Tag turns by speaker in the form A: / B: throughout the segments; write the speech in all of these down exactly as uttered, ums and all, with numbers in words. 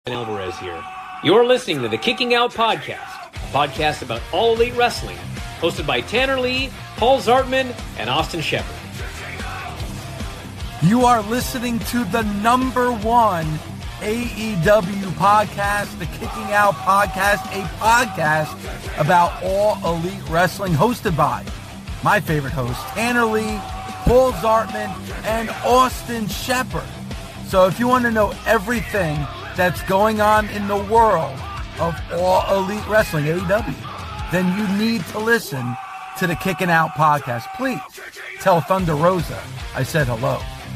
A: Alvarez here. You're listening to the Kicking Out Podcast, a podcast about All Elite Wrestling, hosted by Tanner Lee, Paul Zartman, and Austin Shepard.
B: You are listening to the number one A E W podcast, the Kicking Out Podcast, a podcast about All Elite Wrestling, hosted by my favorite hosts, Tanner Lee, Paul Zartman, and Austin Shepard. So if you want to know everything that's going on in the world of All Elite Wrestling, A E W, then you need to listen to the Kicking Out Podcast. Please tell Thunder Rosa I said hello.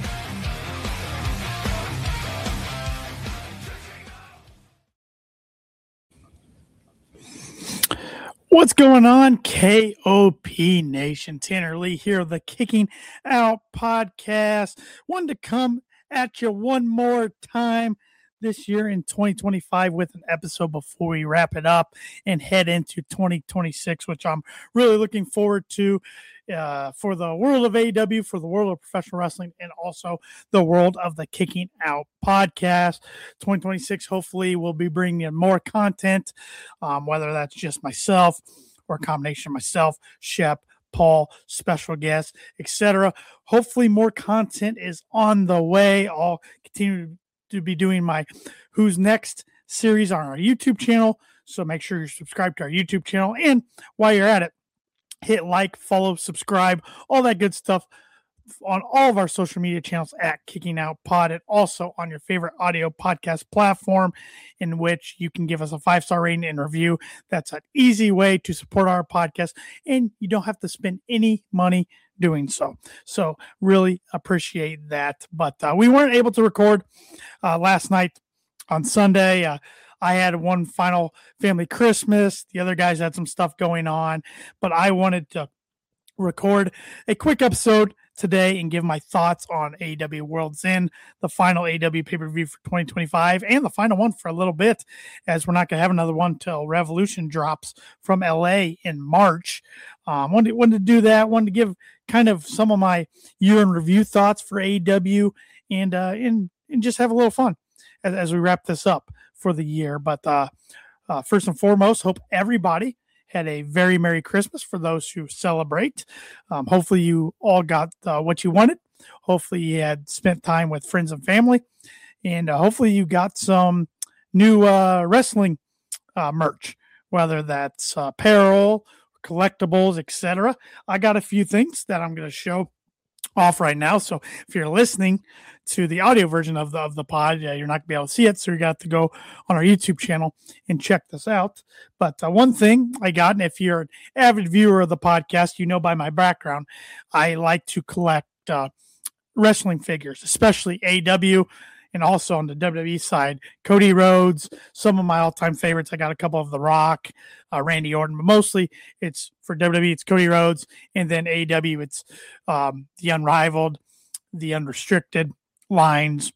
C: What's going on, K O P Nation? Tanner Lee here, the Kicking Out Podcast. Wanted to come at you one more time this year in twenty twenty-five with an episode before we wrap it up and head into twenty twenty-six, which I'm really looking forward to uh, for the world of A E W, for the world of professional wrestling, and also the world of the Kicking Out Podcast. twenty twenty-six, hopefully, we'll be bringing in more content, um, whether that's just myself or a combination of myself, Shep, Paul, special guests, et cetera. Hopefully, more content is on the way. I'll continue to be doing my Who's Next series on our YouTube channel. So make sure you're subscribed to our YouTube channel. And while you're at it, hit like, follow, subscribe, all that good stuff on all of our social media channels at Kicking Out Pod, and also on your favorite audio podcast platform in which you can give us a five-star rating and review. That's an easy way to support our podcast, and you don't have to spend any money doing so. So really appreciate that. But uh, we weren't able to record uh, last night on Sunday. Uh, I had one final family Christmas. The other guys had some stuff going on, but I wanted to record a quick episode today and give my thoughts on A E W World's End, the final A E W pay-per-view for twenty twenty-five, and the final one for a little bit, as we're not going to have another one till Revolution drops from L A in March. Um, wanted, wanted to do that, wanted to give kind of some of my year-in review thoughts for A E W, and, uh, and, and just have a little fun as, as we wrap this up for the year. But uh, uh, first and foremost, hope everybody had a very Merry Christmas for those who celebrate. Um, hopefully you all got uh, what you wanted. Hopefully you had spent time with friends and family. And uh, hopefully you got some new uh, wrestling uh, merch, whether that's uh, apparel, collectibles, et cetera. I got a few things that I'm going to show off right now. So if you're listening to the audio version of the of the pod, yeah, you're not gonna be able to see it, so you got to go on our YouTube channel and check this out. But uh, one thing I got, and if you're an avid viewer of the podcast, you know by my background, I like to collect uh, wrestling figures, especially A E W, and also on the W W E side, Cody Rhodes, some of my all-time favorites. I got a couple of The Rock, uh, Randy Orton, but mostly it's for W W E, it's Cody Rhodes, and then A E W, it's um, the Unrivaled, the Unrestricted lines,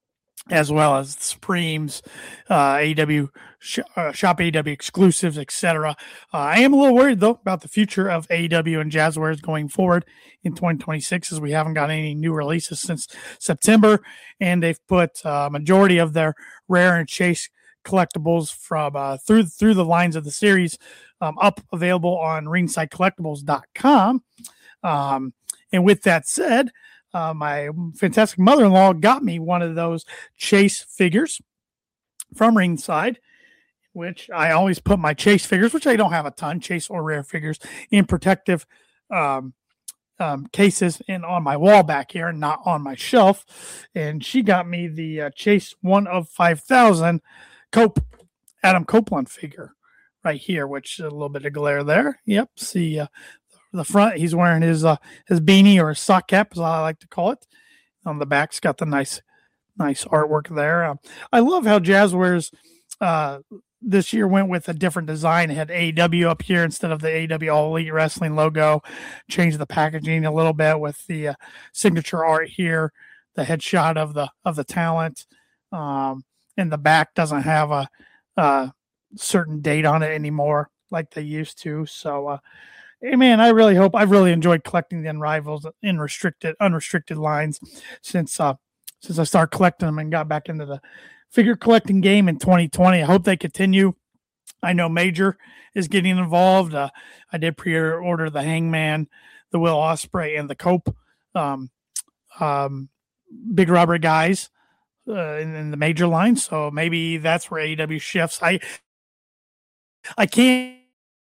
C: as well as the Supremes, uh, A E W, sh- uh, Shop A E W exclusives, et cetera. Uh, I am a little worried, though, about the future of A E W and Jazzwares going forward in twenty twenty-six, as we haven't got any new releases since September, and they've put a uh, majority of their rare and chase collectibles from uh, through through the lines of the series um, up available on ringside collectibles dot com. Um, and with that said, Uh, my fantastic mother-in-law got me one of those Chase figures from Ringside, which I always put my Chase figures, which I don't have a ton, Chase or rare figures, in protective um, um, cases and on my wall back here, not on my shelf. And she got me the uh, Chase one of five thousand Cope, Adam Copeland figure right here, which is a little bit of glare there. Yep, see uh, the front, he's wearing his uh, his beanie or his sock cap, as I like to call it. On the back's got the nice, nice artwork there. Um, I love how Jazzwares uh, this year went with a different design. It had A E W up here instead of the A E W All Elite Wrestling logo. Changed the packaging a little bit with the uh, signature art here, the headshot of the of the talent, um, and the back doesn't have a, a certain date on it anymore like they used to. So. Uh, Hey man, I really hope I've really enjoyed collecting the Unrivals in restricted, unrestricted lines since uh, since I started collecting them and got back into the figure collecting game in twenty twenty. I hope they continue. I know Major is getting involved. Uh, I did pre-order the Hangman, the Will Ospreay, and the Cope um, um, Big Rubber guys uh, in, in the Major line. So maybe that's where A E W shifts. I I can't.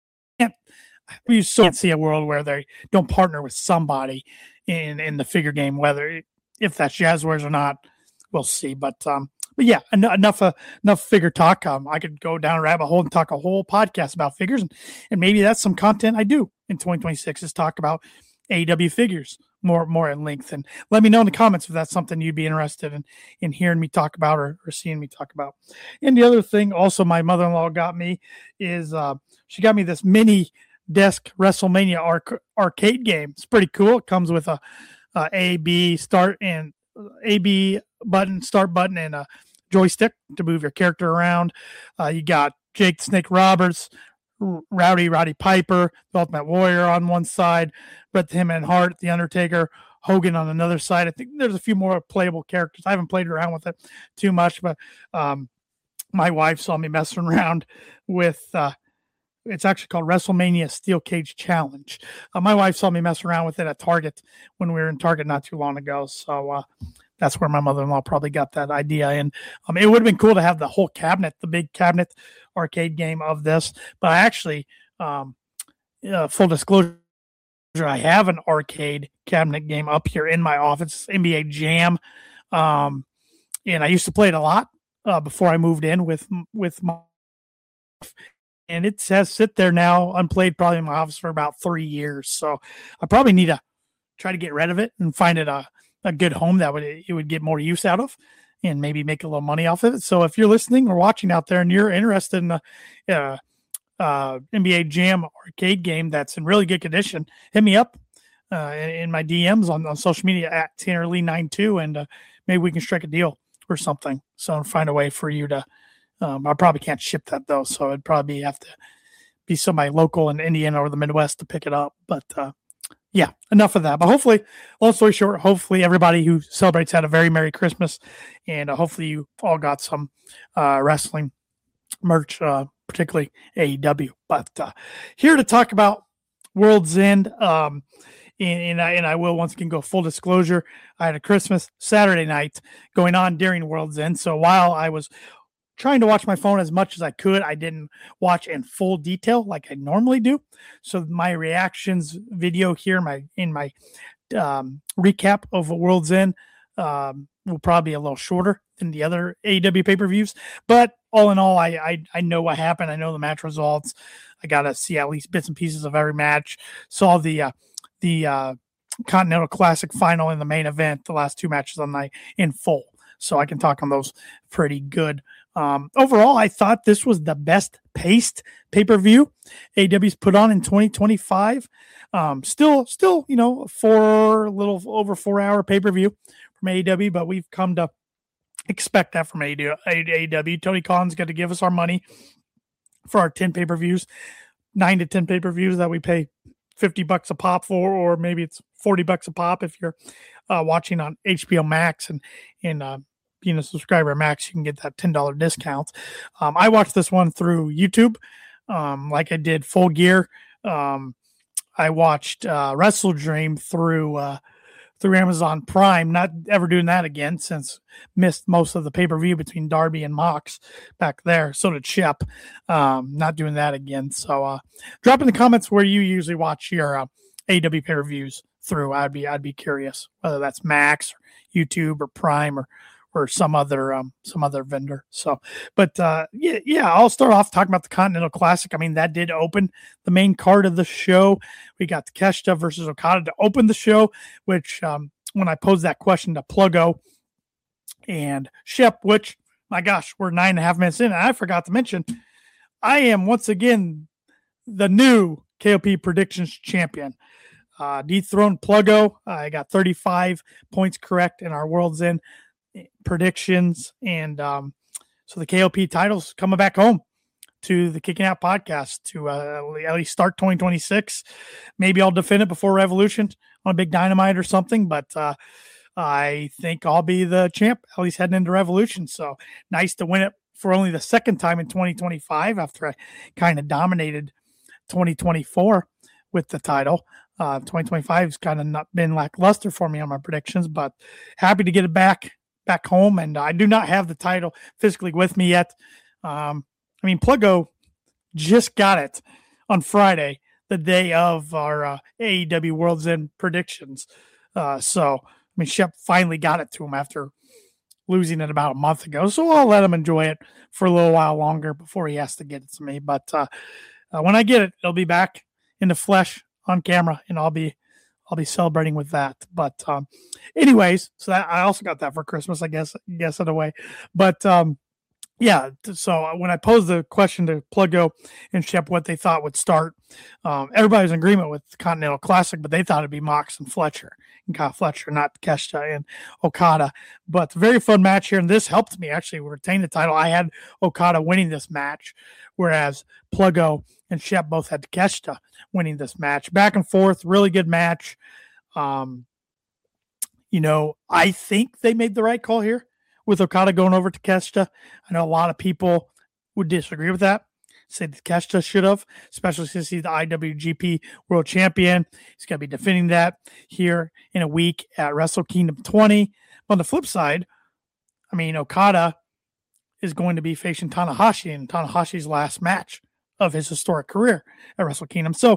C: You still can't see a world where they don't partner with somebody in, in the figure game, whether if that's Jazzwares or not, we'll see. But um, but yeah, en- enough uh, enough figure talk. Um, I could go down a rabbit hole and talk a whole podcast about figures, and, and maybe that's some content I do in twenty twenty-six is talk about A E W figures more more in length. And let me know in the comments if that's something you'd be interested in in hearing me talk about or, or seeing me talk about. And the other thing, also, my mother-in-law got me is uh, she got me this mini desk WrestleMania arc- arcade game. It's pretty cool. It comes with a, a A B start and A B button, start button, and a joystick to move your character around. Uh, you got Jake the Snake Roberts, Rowdy Roddy Piper, the Ultimate Warrior on one side, Bret the Hitman Hart, The Undertaker, Hogan on another side. I think there's a few more playable characters. I haven't played around with it too much, but um, my wife saw me messing around with uh, it's actually called WrestleMania Steel Cage Challenge. Uh, my wife saw me mess around with it at Target when we were in Target not too long ago. So uh, that's where my mother-in-law probably got that idea. And um, it would have been cool to have the whole cabinet, the big cabinet arcade game of this. But I actually, um, uh, full disclosure, I have an arcade cabinet game up here in my office, N B A Jam. Um, and I used to play it a lot uh, before I moved in with, with my and it says sit there now unplayed probably in my office for about three years. So I probably need to try to get rid of it and find it a, a good home that would it would get more use out of and maybe make a little money off of it. So if you're listening or watching out there and you're interested in the uh, uh, N B A Jam arcade game that's in really good condition, hit me up uh, in, in my D Ms on, on social media at Tanner Lee ninety-two, and uh, maybe we can strike a deal or something. So find a way for you to Um, I probably can't ship that though, so it'd probably have to be somebody local in Indiana or the Midwest to pick it up. But uh, yeah, enough of that. But hopefully, long story short, hopefully everybody who celebrates had a very Merry Christmas, and uh, hopefully you all got some uh, wrestling merch, uh, particularly A E W. But uh, here to talk about World's End, um, and, and, I, and I will once again go full disclosure. I had a Christmas Saturday night going on during World's End, so while I was trying to watch my phone as much as I could, I didn't watch in full detail like I normally do. So my reactions video here, my in my um, recap of World's End um, will probably be a little shorter than the other A E W pay-per-views. But all in all, I, I I know what happened. I know the match results. I got to see at least bits and pieces of every match. Saw the uh, the uh, Continental Classic final in the main event, the last two matches on the night in full. So I can talk on those pretty good. Um, overall, I thought this was the best paced pay-per-view A E W's put on in twenty twenty-five. Um, still, still, you know, four, a little over four hour pay-per-view from A E W, but we've come to expect that from A E W. Tony Khan's got to give us our money for our ten pay-per-views, nine to ten pay-per-views that we pay fifty bucks a pop for, or maybe it's forty bucks a pop if you're uh, watching on H B O Max and, and, uh, being a subscriber at Max, you can get that ten dollars discount. Um, I watched this one through YouTube, um, like I did Full Gear. Um, I watched uh, Wrestle Dream through uh, through Amazon Prime. Not ever doing that again since missed most of the pay-per-view between Darby and Mox back there. So did Shep. Um, not doing that again. So uh, drop in the comments where you usually watch your uh, A E W pay-per-views through. I'd be I'd be curious whether that's Max or YouTube or Prime or or some other um, some other vendor. So, but uh, yeah, yeah, I'll start off talking about the Continental Classic. I mean, that did open the main card of the show. We got Takeshita versus Okada to open the show, which um, when I posed that question to Pluggo and Shep, which, my gosh, we're nine and a half minutes in, and I forgot to mention, I am once again the new K O P Predictions champion. Uh, dethroned Pluggo. I got thirty-five points correct in our World's End predictions, and um, so the K O P title's coming back home to the Kicking Out podcast to uh, at least start twenty twenty-six. Maybe I'll defend it before Revolution on a big Dynamite or something, but uh, I think I'll be the champ, at least heading into Revolution. So nice to win it for only the second time in twenty twenty-five after I kind of dominated twenty twenty-four with the title. Uh, twenty twenty-five has kind of not been lackluster for me on my predictions, but happy to get it back back home. And I do not have the title physically with me yet. Um, I mean, Pluggo just got it on Friday, the day of our uh, A E W World's End predictions. Uh, so, I mean, Shep finally got it to him after losing it about a month ago. So I'll let him enjoy it for a little while longer before he has to get it to me. But uh, uh, when I get it, it'll be back in the flesh on camera, and I'll be I'll be celebrating with that. But um, anyways, so that, I also got that for Christmas, I guess, I guess in a way. But um, yeah, so when I posed the question to Pluggo and Shep what they thought would start, um, everybody was in agreement with the Continental Classic, but they thought it'd be Mox and Fletcher, and Kyle Fletcher, not Takeshita and Okada. But very fun match here, and this helped me actually retain the title. I had Okada winning this match, whereas Pluggo and Shep both had Takeshita winning this match. Back and forth, really good match. Um, you know, I think they made the right call here with Okada going over to Takeshita. I know a lot of people would disagree with that, say that Takeshita should have, especially since he's the I W G P World Champion. He's going to be defending that here in a week at Wrestle Kingdom twenty. But on the flip side, I mean, Okada is going to be facing Tanahashi in Tanahashi's last match of his historic career at Wrestle Kingdom. So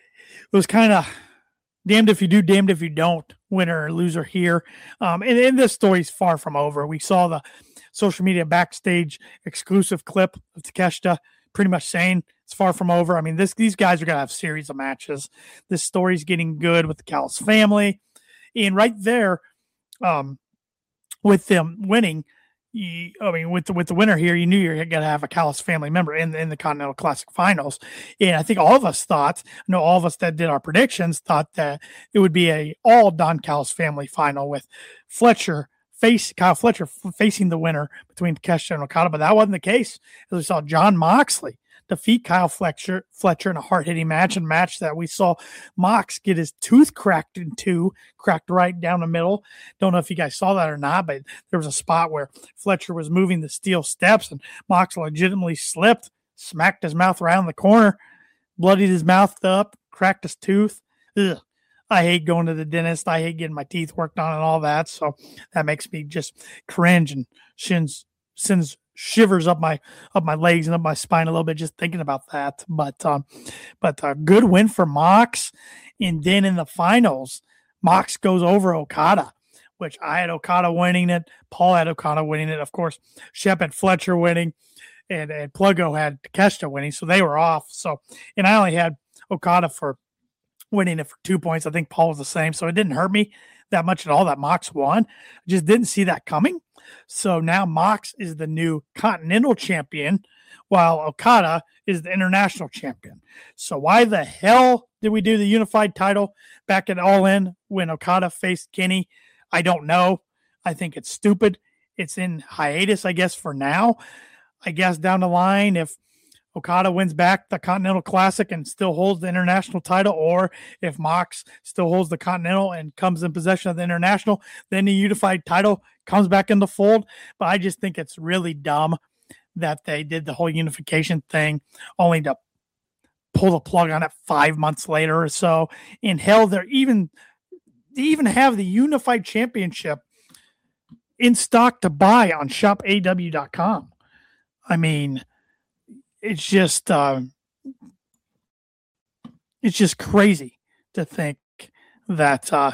C: it was kind of damned if you do, damned if you don't, winner or loser here. Um, and, and this story's far from over. We saw the social media backstage exclusive clip of Takeshita pretty much saying it's far from over. I mean, this these guys are going to have a series of matches. This story's getting good with the Callis family. And right there, um, with them winning, You, I mean, with the with the winner here, you knew you were going to have a Callis family member in, in the Continental Classic Finals. And I think all of us thought, I know all of us that did our predictions thought that it would be a all Don Callis family final with Fletcher face Kyle Fletcher facing the winner between Takeshita and Okada, but that wasn't the case. As we saw Jon Moxley defeat Kyle Fletcher Fletcher in a hard-hitting match, and match that we saw Mox get his tooth cracked in two, cracked right down the middle. Don't know if you guys saw that or not, but there was a spot where Fletcher was moving the steel steps, and Mox legitimately slipped, smacked his mouth around the corner, bloodied his mouth up, cracked his tooth. Ugh. I hate going to the dentist. I hate getting my teeth worked on and all that. So that makes me just cringe and shins, sends shivers up my up my legs and up my spine a little bit just thinking about that. But um, but a good win for Mox. And then in the finals, Mox goes over Okada, which I had Okada winning it. Paul had Okada winning it. Of course, Shep had Fletcher winning, and, and Pluggo had Takeshita winning. So they were off. So and I only had Okada for winning it for two points. I think Paul was the same. So it didn't hurt me that much at all that Mox won. I just didn't see that coming. So now Mox is the new Continental Champion, while Okada is the International Champion. So why the hell did we do the unified title back at All In when Okada faced Kenny? I don't know. I think it's stupid. It's in hiatus, I guess, for now. I guess down the line, if Okada wins back the Continental Classic and still holds the international title, or if Mox still holds the Continental and comes in possession of the international, then the unified title comes back in the fold. But I just think it's really dumb that they did the whole unification thing only to pull the plug on it five months later or so. And hell, they're even they even have the unified championship in stock to buy on shop A W dot com. I mean, it's just uh, it's just crazy to think that uh,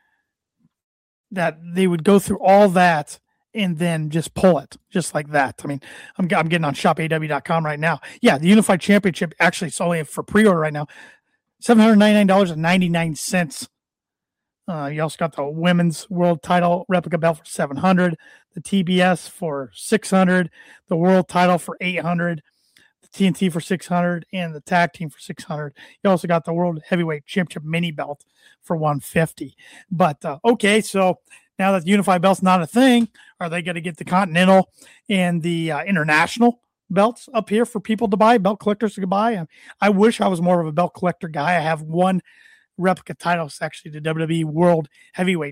C: that they would go through all that and then just pull it just like that. I mean, I'm I'm getting on shop A W dot com right now. Yeah, the Unified Championship actually it's only for pre-order right now, seven hundred ninety-nine dollars and ninety-nine cents. Uh, you also got the Women's World Title replica belt for seven hundred dollars, the T B S for six hundred dollars, the World Title for eight hundred dollars. T N T for six hundred dollars and the tag team for six hundred dollars. You also got the World Heavyweight Championship mini belt for one hundred fifty dollars. But uh, okay, so now that the unified belt's not a thing, are they going to get the Continental and the uh, International belts up here for people to buy, belt collectors to buy? I, I wish I was more of a belt collector guy. I have one replica title, it's actually the W W E World Heavyweight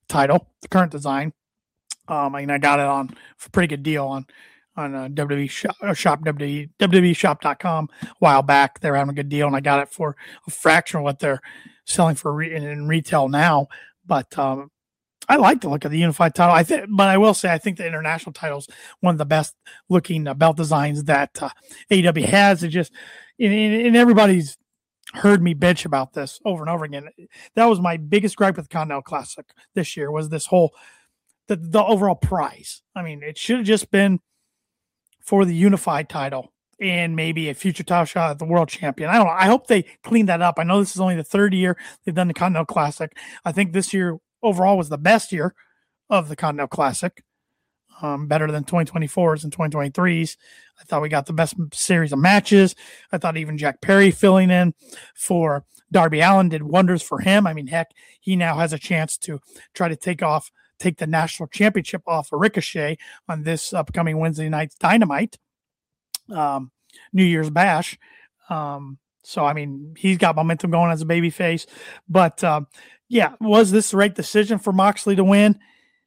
C: title, the current design. Um, I mean, I got it on for a pretty good deal on on uh, W W E shop, uh, shop W W E shop dot com a while back. They were having a good deal, and I got it for a fraction of what they're selling for re- in, in retail now. But um, I like the look of the unified title. I think, but I will say, I think the international title is one of the best looking uh, belt designs that uh, A E W has. It just, and, and everybody's heard me bitch about this over and over again. That was my biggest gripe with the Continental Classic this year, was this whole the the overall prize. I mean, it should have just been for the unified title and maybe a future title shot at the world champion. I don't know. I hope they clean that up. I know this is only the third year they've done the Continental Classic. I think this year overall was the best year of the Continental Classic, um, better than twenty twenty-fours and twenty twenty-threes. I thought we got the best series of matches. I thought even Jack Perry filling in for Darby Allin did wonders for him. I mean, heck, he now has a chance to try to take off, take the national championship off of Ricochet on this upcoming Wednesday night's Dynamite, um, New Year's Bash. Um, so, I mean, he's got momentum going as a babyface. But, um, yeah, was this the right decision for Moxley to win?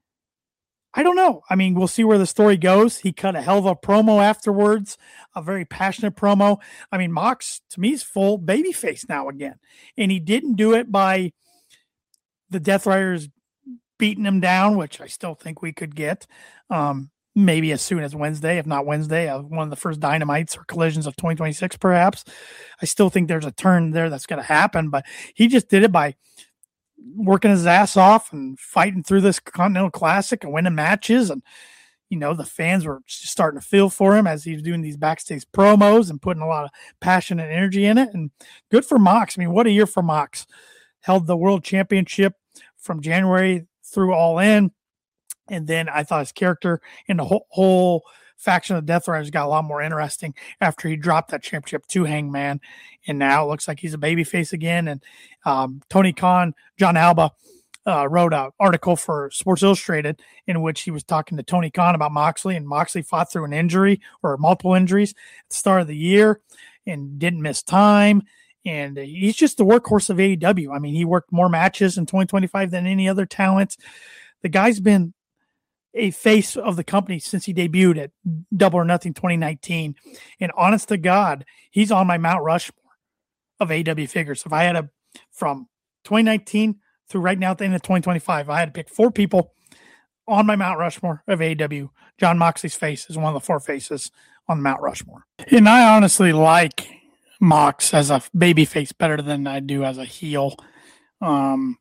C: I don't know. I mean, we'll see where the story goes. He cut a hell of a promo afterwards, a very passionate promo. I mean, Mox, to me, is full babyface now again. And he didn't do it by the Death Riders beating him down, which I still think we could get. Um, maybe as soon as Wednesday, if not Wednesday, uh, one of the first Dynamites or Collisions of twenty twenty-six, perhaps. I still think there's a turn there that's going to happen, but he just did it by working his ass off and fighting through this Continental Classic and winning matches. And, you know, the fans were just starting to feel for him as he was doing these backstage promos and putting a lot of passion and energy in it. And good for Mox. I mean, what a year for Mox. Held the world championship from January through All In. And then I thought his character in the whole, whole faction of Death Riders got a lot more interesting after he dropped that championship to Hangman. And now it looks like he's a babyface again. And um, Tony Khan, John Alba, uh, wrote an article for Sports Illustrated in which he was talking to Tony Khan about Moxley. And Moxley fought through an injury or multiple injuries at the start of the year and didn't miss time. And he's just the workhorse of A E W. I mean, he worked more matches in twenty twenty-five than any other talent. The guy's been a face of the company since he debuted at Double or Nothing twenty nineteen. And honest to God, he's on my Mount Rushmore of A E W figures. If I had a, from twenty nineteen through right now at the end of twenty twenty-five, I had to pick four people on my Mount Rushmore of A E W. John Moxley's face is one of the four faces on Mount Rushmore. And I honestly like Mox as a baby face better than I do as a heel. Um,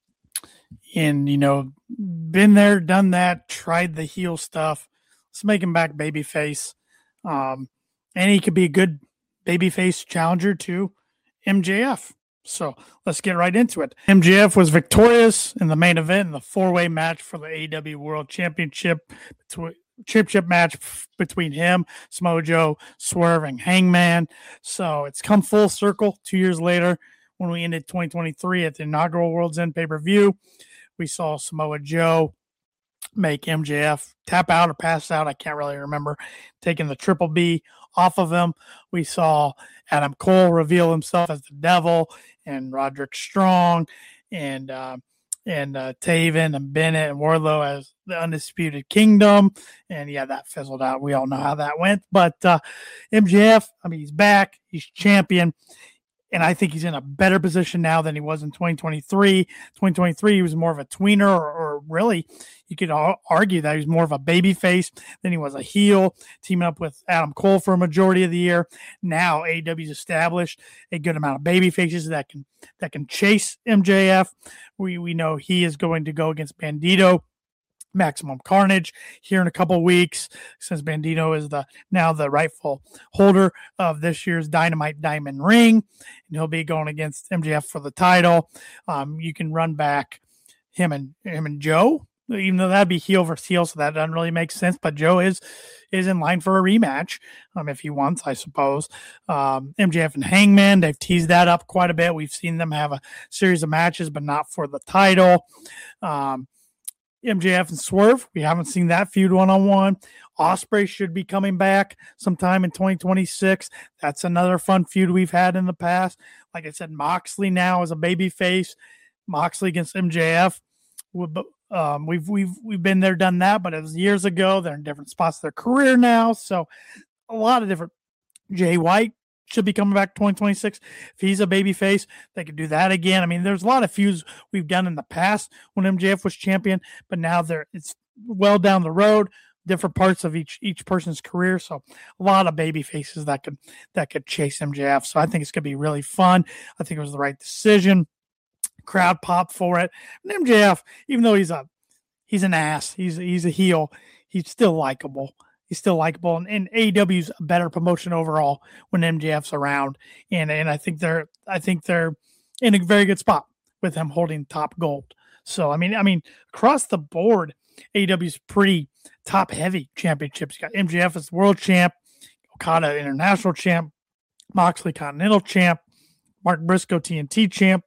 C: and, you know, been there, done that, tried the heel stuff. Let's make him back babyface. Um, and he could be a good babyface challenger to M J F. So let's get right into it. M J F was victorious in the main event in the four-way match for the A E W World Championship, championship match between him, Samoa Joe, Swerve, and Hangman. So it's come full circle two years later when we ended twenty twenty-three at the inaugural World's End pay-per-view. We saw Samoa Joe make M J F tap out or pass out. I can't really remember. Taking the triple B off of him. We saw Adam Cole reveal himself as the Devil and Roderick Strong and uh, and uh, Taven and Bennett and Wardlow as the Undisputed Kingdom. And, yeah, that fizzled out. We all know how that went. But uh, M J F, I mean, he's back. He's champion. And I think he's in a better position now than he was in twenty twenty-three. twenty twenty-three, he was more of a tweener, or, or really, you could argue that he was more of a babyface than he was a heel, teaming up with Adam Cole for a majority of the year. Now A E W's established a good amount of baby faces that can that can chase M J F. We we know he is going to go against Bandito, Maximum Carnage here in a couple of weeks, since Bandito is the now the rightful holder of this year's Dynamite Diamond Ring, and he'll be going against M J F for the title. Um, you can run back him and him and Joe, even though that'd be heel versus heel, so that doesn't really make sense. But Joe is is in line for a rematch, um, if he wants, I suppose. Um, M J F and Hangman, they've teased that up quite a bit. We've seen them have a series of matches, but not for the title. Um, M J F and Swerve, we haven't seen that feud one-on-one. Ospreay should be coming back sometime in twenty twenty-six. That's another fun feud we've had in the past. Like I said, Moxley now is a baby face. Moxley against M J F. Um, we've we've we've been there, done that, but it was years ago. They're in different spots of their career now, so a lot of different. Jay White should be coming back twenty twenty-six. If he's a baby face, they could do that again. I mean, there's a lot of feuds we've done in the past when M J F was champion, but now they're it's well down the road, different parts of each each person's career. So a lot of baby faces that could that could chase M J F. So I think it's gonna be really fun. I think it was the right decision. Crowd pop for it. And M J F, even though he's a he's an ass, he's he's a heel, he's still likable. He's still likable, and, and A E W's a better promotion overall when M J F's around. And and I think they're I think they're in a very good spot with him holding top gold. So I mean I mean across the board, A E W's pretty top heavy championships. You got M J F as world champ, Okada international champ, Moxley continental champ, Mark Briscoe T N T champ,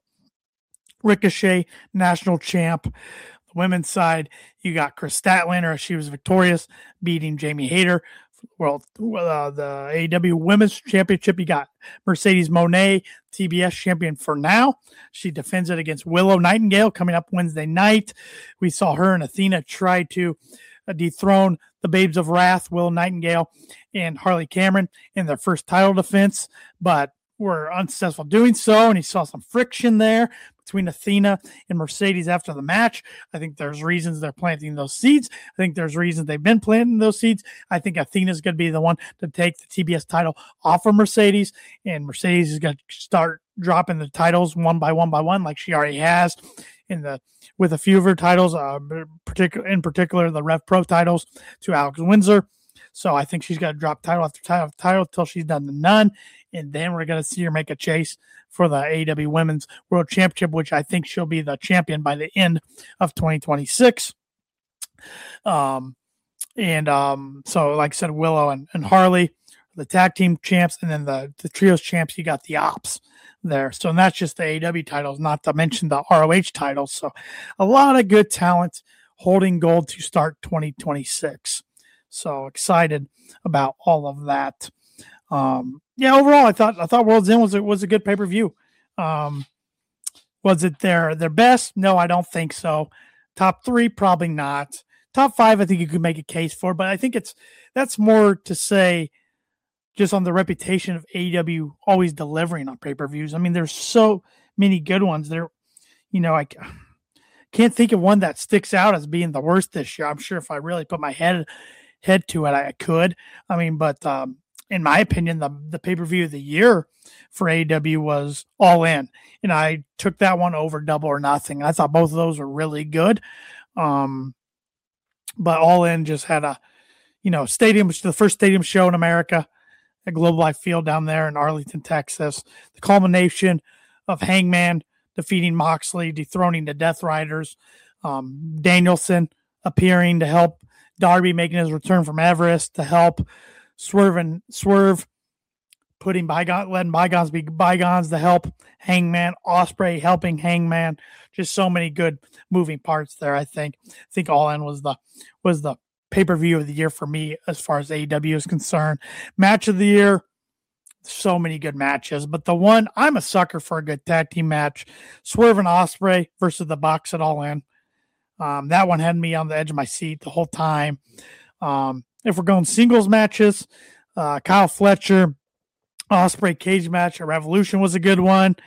C: Ricochet national champ. The women's side, you got Chris Statlander. She was victorious, beating Jamie Hayter. Well, uh, the A E W Women's Championship, you got Mercedes Moné, T B S champion for now. She defends it against Willow Nightingale coming up Wednesday night. We saw her and Athena try to uh, dethrone the Babes of Wrath, Willow Nightingale and Harley Cameron, in their first title defense, but were unsuccessful doing so, and he saw some friction there between Athena and Mercedes after the match. I think there's reasons they're planting those seeds. I think there's reasons they've been planting those seeds. I think Athena's going to be the one to take the T B S title off of Mercedes, and Mercedes is going to start dropping the titles one by one by one, like she already has in the with a few of her titles, uh, particular in particular the Rev Pro titles to Alex Windsor. So I think she's got to drop title after title after title until she's done the none. And then we're going to see her make a chase for the A E W Women's World Championship, which I think she'll be the champion by the end of twenty twenty-six. Um, and um, so, like I said, Willow and, and Harley, the tag team champs, and then the, the trios champs, you got the Ops there. So, and that's just the A E W titles, not to mention the R O H titles. So, a lot of good talent holding gold to start twenty twenty-six. So excited about all of that. Um, yeah, overall, I thought I thought World's End was a, was a good pay per view. Um, was it their their best? No, I don't think so. Top three, probably not. Top five, I think you could make a case for, but I think it's that's more to say just on the reputation of A E W always delivering on pay per views. I mean, there's so many good ones. There, you know, I can't think of one that sticks out as being the worst this year. I'm sure if I really put my head head to it, I could. I mean, but um, in my opinion, the the pay per view of the year for A E W was All In, and I took that one over Double or Nothing. I thought both of those were really good, um, but All In just had a, you know, stadium, which is the first stadium show in America, at Globe Life Field down there in Arlington, Texas. The culmination of Hangman defeating Moxley, dethroning the Death Riders, um, Danielson appearing to help Darby making his return from Everest to help Swerve and Swerve, putting bygone, letting bygones be bygones to help Hangman, Ospreay helping Hangman. Just so many good moving parts there. I think. I think All In was the was the pay per view of the year for me as far as A E W is concerned. Match of the year. So many good matches, but the one I'm a sucker for a good tag team match: Swerve and Ospreay versus the Bucks at All In. Um, that one had me on the edge of my seat the whole time. Um, if we're going singles matches, uh, Kyle Fletcher, Ospreay cage match at Revolution was a good one.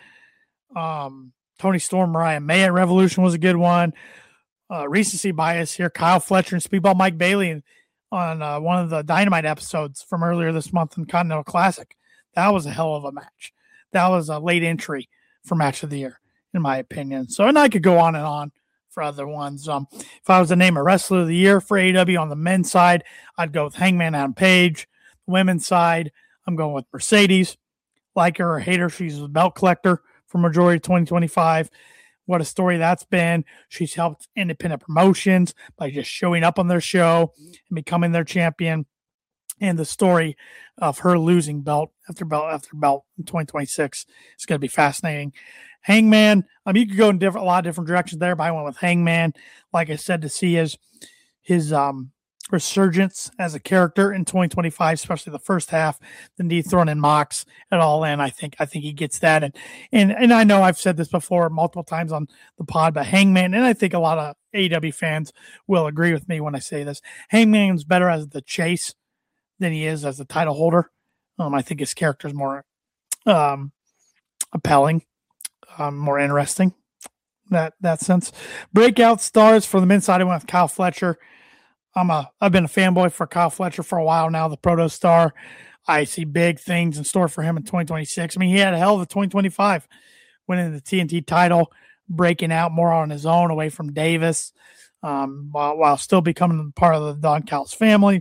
C: Um, Tony Storm, Mariah May at Revolution was a good one. Uh, recency bias here: Kyle Fletcher and Speedball Mike Bailey on uh, one of the Dynamite episodes from earlier this month in Continental Classic. That was a hell of a match. That was a late entry for match of the year, in my opinion. So, and I could go on and on for other ones. Um, if I was to name a wrestler of the year for A E W on the men's side, I'd go with Hangman Adam Page. The women's side, I'm going with Mercedes. Like her or hate her, she's a belt collector for majority of twenty twenty-five. What a story that's been. She's helped independent promotions by just showing up on their show and becoming their champion. And the story of her losing belt after belt after belt in twenty twenty-six is going to be fascinating. Hangman, I mean, you could go in different, a lot of different directions there, but I went with Hangman, like I said, to see his his um, resurgence as a character in twenty twenty-five, especially the first half, the dethroning Mox at All In. I think I think he gets that, and and and I know I've said this before multiple times on the pod, but Hangman, and I think a lot of A E W fans will agree with me when I say this. Hangman's better as the chase than he is as the title holder. Um, I think his character is more um, appealing, um, more interesting. That that sense. Breakout stars for the men's side. I went with Kyle Fletcher. I'm a I've been a fanboy for Kyle Fletcher for a while now. The Proto Star. I see big things in store for him in twenty twenty-six. I mean, he had a hell of a twenty twenty-five, winning the T N T title, breaking out more on his own away from Davis, um, while, while still becoming part of the Don Callis family.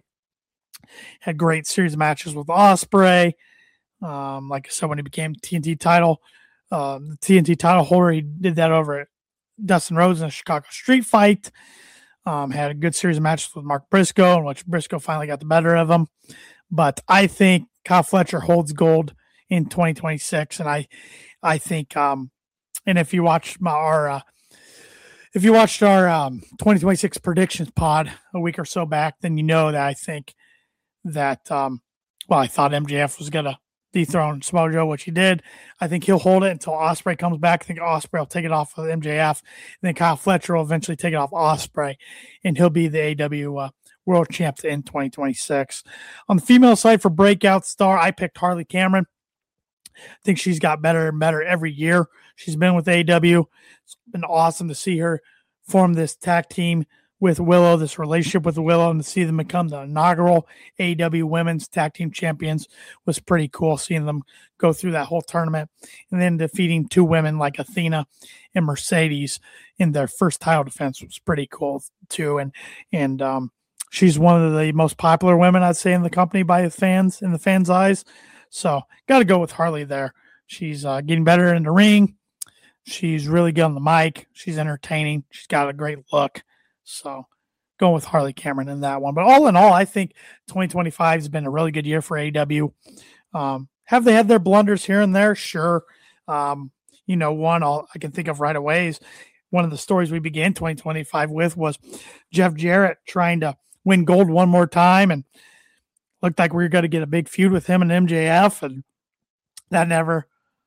C: Had great series of matches with Ospreay. Um, like I said, when he became T N T title, uh, the T N T title holder, he did that over at Dustin Rhodes in a Chicago street fight. Um, had a good series of matches with Mark Briscoe, in which Briscoe finally got the better of him. But I think Kyle Fletcher holds gold in twenty twenty-six, and I, I think, um, and if you watched my our, uh, if you watched our um, twenty twenty-six predictions pod a week or so back, then you know that I think that, um, well, I thought M J F was gonna dethrone Samoa Joe, which he did. I think he'll hold it until Ospreay comes back. I think Ospreay will take it off of M J F, and then Kyle Fletcher will eventually take it off Ospreay, and he'll be the A E W uh, World Champ in twenty twenty-six. On the female side for breakout star, I picked Harley Cameron. I think she's got better and better every year. She's been with A E W. It's been awesome to see her form this tag team with Willow, this relationship with Willow, and to see them become the inaugural A E W Women's Tag Team Champions was pretty cool, seeing them go through that whole tournament and then defeating two women like Athena and Mercedes in their first title defense was pretty cool too. And, and, um, she's one of the most popular women, I'd say, in the company by the fans, in the fans' eyes. So got to go with Harley there. She's uh, getting better in the ring. She's really good on the mic. She's entertaining. She's got a great look. So going with Harley Cameron in that one. But all in all, I think twenty twenty-five has been a really good year for A E W. Um, have they had their blunders here and there? Sure. Um, you know, one I'll, I can think of right away is one of the stories we began twenty twenty-five with was Jeff Jarrett trying to win gold one more time, and looked like we were going to get a big feud with him and M J F, and that never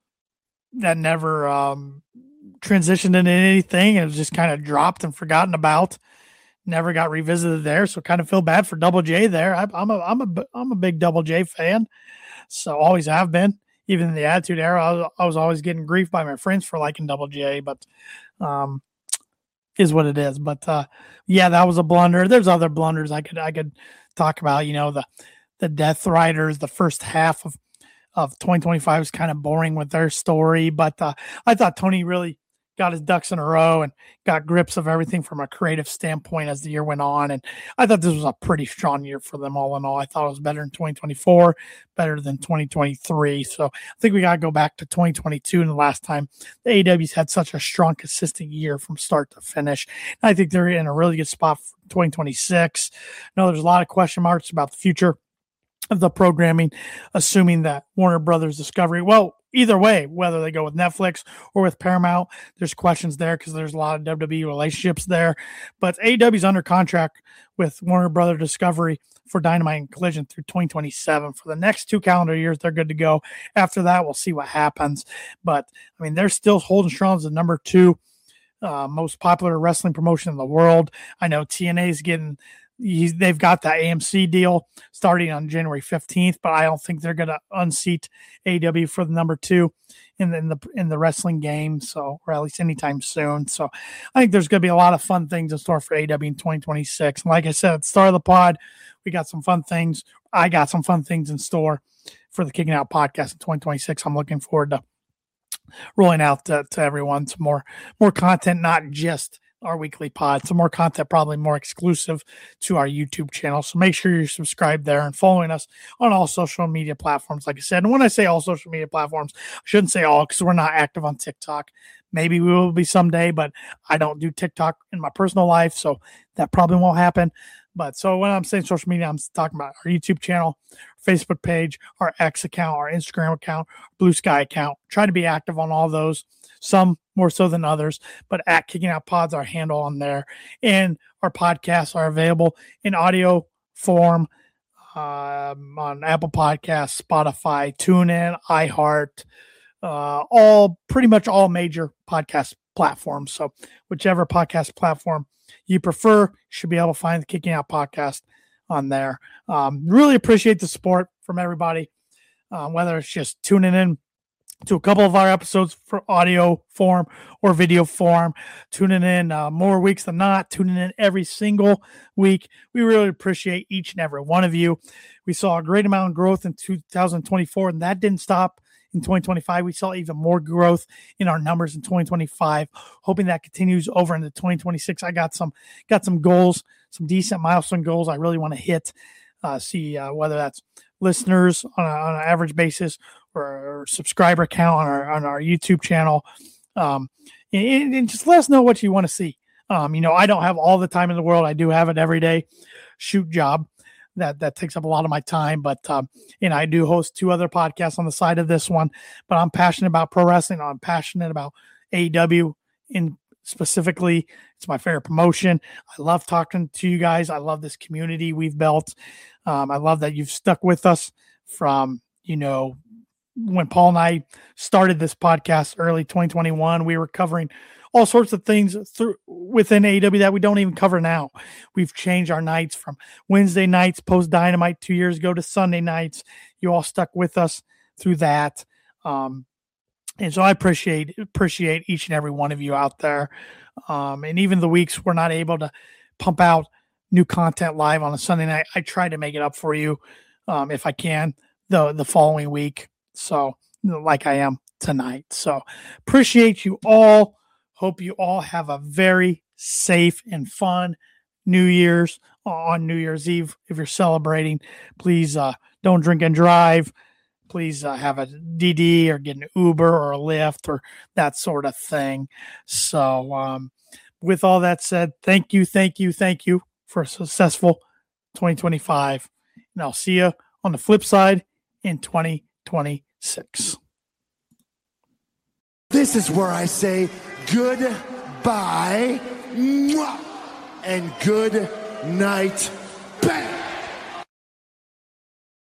C: that never um, transitioned into anything. It was just kind of dropped and forgotten about. Never got revisited there, so kind of feel bad for Double J there. I, I'm a I'm a I'm a big Double J fan, so always have been. Even in the Attitude Era, I was, I was always getting grief by my friends for liking Double J, but um, is what it is. But uh, yeah, that was a blunder. There's other blunders I could I could talk about. You know, the the Death Riders, the first half of of twenty twenty-five was kind of boring with their story, but uh, I thought Tony really got his ducks in a row and got grips of everything from a creative standpoint as the year went on. And I thought this was a pretty strong year for them all in all. I thought it was better in twenty twenty-four, better than twenty twenty-three. So I think we got to go back to twenty twenty-two and the last time the A E W's had such a strong, consistent year from start to finish. And I think they're in a really good spot for twenty twenty-six. I know there's a lot of question marks about the future of the programming, assuming that Warner Brothers Discovery, well, either way, whether they go with Netflix or with Paramount, there's questions there because there's a lot of W W E relationships there. But A E W's under contract with Warner Brothers Discovery for Dynamite and Collision through twenty twenty-seven. For the next two calendar years, they're good to go. After that, we'll see what happens. But, I mean, they're still holding strong as the number two uh, most popular wrestling promotion in the world. I know T N A is getting He's, they've got that A M C deal starting on January fifteenth, but I don't think they're going to unseat A E W for the number two in the, in the in the wrestling game, so or at least anytime soon. So I think there's going to be a lot of fun things in store for A E W in twenty twenty-six. And like I said at the start of the pod, we got some fun things. I got some fun things in store for the Kicking Out podcast in twenty twenty-six. I'm looking forward to rolling out to, to everyone some more more content, not just our weekly pod, some more content, probably more exclusive to our YouTube channel. So make sure you're subscribed there and following us on all social media platforms. Like I said, and when I say all social media platforms, I shouldn't say all because we're not active on TikTok. Maybe we will be someday, but I don't do TikTok in my personal life, so that probably won't happen. But so when I'm saying social media, I'm talking about our YouTube channel, our Facebook page, our X account, our Instagram account, Blue Sky account. Try to be active on all those, some more so than others, but at Kicking Out Pod's our handle on there. And our podcasts are available in audio form um, on Apple Podcasts, Spotify, TuneIn, iHeart, uh, all pretty much all major podcast platforms. So whichever podcast platform you prefer, you should be able to find the Kicking Out podcast on there. Um, really appreciate the support from everybody, uh, whether it's just tuning in to a couple of our episodes for audio form or video form, tuning in uh, more weeks than not, tuning in every single week. We really appreciate each and every one of you. We saw a great amount of growth in two thousand twenty-four, and that didn't stop in twenty twenty-five. We saw even more growth in our numbers in twenty twenty-five, hoping that continues over into twenty twenty-six. I got some got some goals, some decent milestone goals I really want to hit, uh, see uh, whether that's listeners on, a, on an average basis or subscriber count on our on our YouTube channel, um, and, and just let us know what you want to see. Um, you know, I don't have all the time in the world. I do have an everyday shoot job that that takes up a lot of my time, but um, and I do host two other podcasts on the side of this one. But I'm passionate about pro wrestling. I'm passionate about A E W in specifically. It's my favorite promotion. I love talking to you guys. I love this community we've built. Um, I love that you've stuck with us from, you know, when Paul and I started this podcast early twenty twenty-one. We were covering all sorts of things through within A E W that we don't even cover now. We've changed our nights from Wednesday nights post Dynamite two years ago to Sunday nights. You all stuck with us through that. Um, and so I appreciate, appreciate each and every one of you out there. Um, and even the weeks we're not able to pump out new content live on a Sunday night, I try to make it up for you um, if I can the, the following week. So like I am tonight. So appreciate you all. Hope you all have a very safe and fun New Year's on New Year's Eve. If you're celebrating, please uh, don't drink and drive. Please uh, have a D D or get an Uber or a Lyft or that sort of thing. So um, with all that said, thank you, thank you, thank you for a successful twenty twenty-five. And I'll see you on the flip side in twenty twenty-six.
D: This is where I say goodbye and good night.